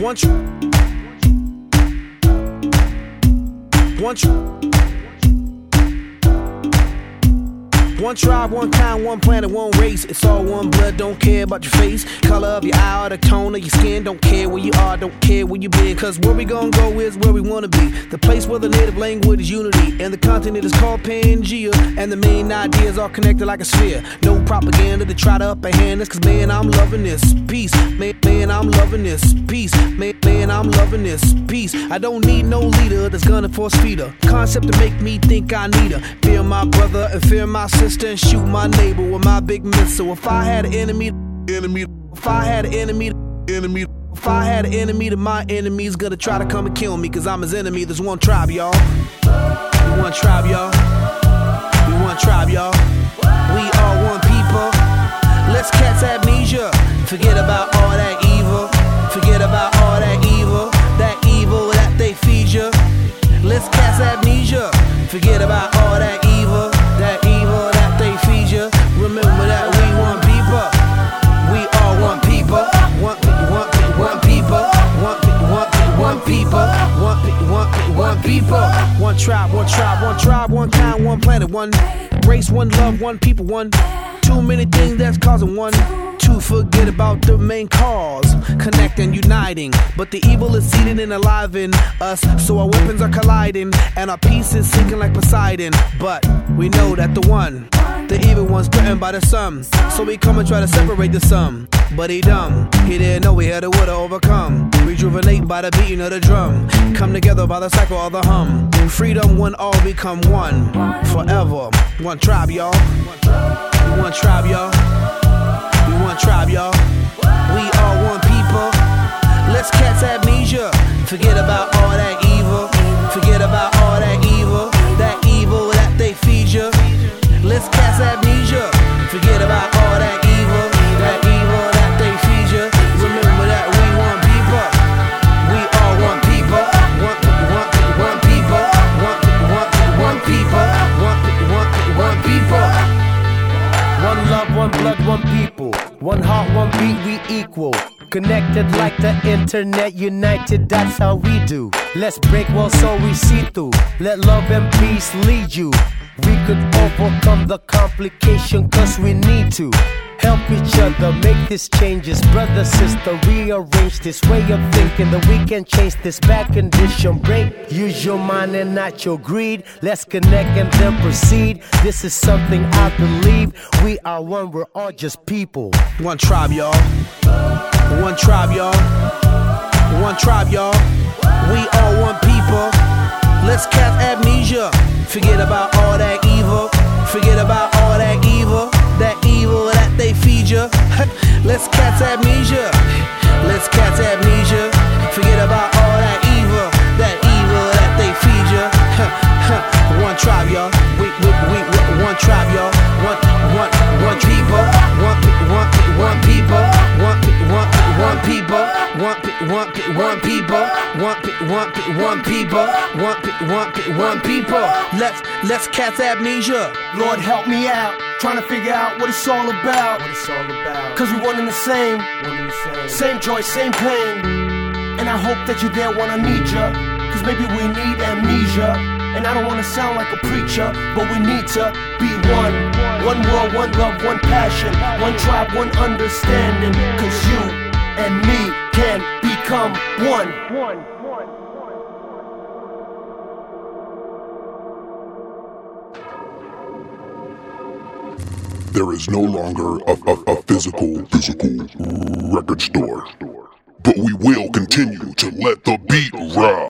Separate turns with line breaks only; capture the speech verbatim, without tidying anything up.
One tr- One tr- One tribe, one kind, one planet, one race. It's all one blood, don't care about your face, color of your eye or the tone of your skin. Don't care where you are, don't care where you been. Cause where we gon' go is where we wanna be. The place where the native language is unity, and the continent is called Pangea. And the main ideas are connected like a sphere. No propaganda to try to upper hand us. Cause man, I'm loving this peace. Man, man, I'm loving this peace. Man, man, I'm loving this peace. I don't need no leader that's gonna force feed her. Concept to make me think I need her. Fear my brother and fear my sister, and shoot my neighbor with my big missile. If I had an enemy, enemy. If I had an enemy, enemy. If I had an enemy, then my enemy's gonna try to come and kill me. Cause I'm his enemy. There's one tribe, y'all. We one tribe, y'all. We one tribe, y'all. We are one people. Let's catch amnesia. Forget about all that evil. Forget about all that evil. That evil that they feed you. Let's catch amnesia. Forget about all that evil. That evil that they feed you. Remember that we one people. We are one people. One, one, one people. One, one, one people. One, one, one people. One tribe, one tribe, one tribe, one kind, one planet, one race, one love, one people, one. Too many things that's causing one to forget about the main cause, connecting, uniting. But the evil is seeded and alive in us, so our weapons are colliding and our peace is sinking like Poseidon. But we know that the one, the evil one's threatened by the some, so we come and try to separate the some. But he dumb, he didn't know we had a will to overcome. Rejuvenate by the beating of the drum, come together by the cycle of the hum. Freedom when all become one, forever. One tribe, y'all. One tribe, y'all. We one tribe, y'all. We are one people. Let's catch amnesia. Forget about all that evil. Forget about all that evil. That evil that they feed you. Let's catch amnesia. Forget about all that evil. That evil that they feed you. Remember that we one people. We are one people. One, one, one people. One, one, one people. One, one, one people.
One love, one blood, one people. One heart, one beat, we equal. Connected like the internet, united, that's how we do. Let's break walls so we see through. Let love and peace lead you. We could overcome the complication cause we need to. Help each other, make these changes. Brother, sister, rearrange this way of thinking that we can change this bad condition. Break, use your mind and not your greed. Let's connect and then proceed. This is something I believe. We are one, we're all just people.
One tribe, y'all. One tribe, y'all. One tribe, y'all. We are one people. Let's catch amnesia. Forget about all that evil. Forget about all that evil. That evil that they feed you. Let's catch amnesia. Let's catch amnesia. Forget about all that evil. That evil that they feed you. One tribe, y'all. We, we, we, we one tribe, y'all. One, one, one people. One, one, one people. One, one, one people. One, one, one people. One, one, one people. One, one, one people. Let's let's catch amnesia.
Lord, help me out. Trying to figure out what it's all about.
What it's all about.
Cause we one in the same.
One in the same.
Same joy, same pain. And I hope that you're there when I need ya. Cause maybe we need amnesia. And I don't wanna sound like a preacher, but we need to be one. One world, one love, one passion. One tribe, one understanding. Cause you and me can become one.
There is no longer a, a, a physical, physical record store. But we will continue to let the beat rock.